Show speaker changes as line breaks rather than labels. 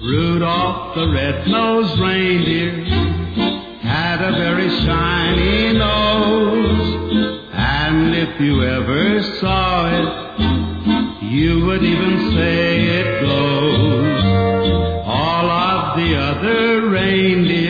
Rudolph the red-nosed reindeer had a very shiny nose, and if you ever saw it, you would even say it glows. All of the other reindeer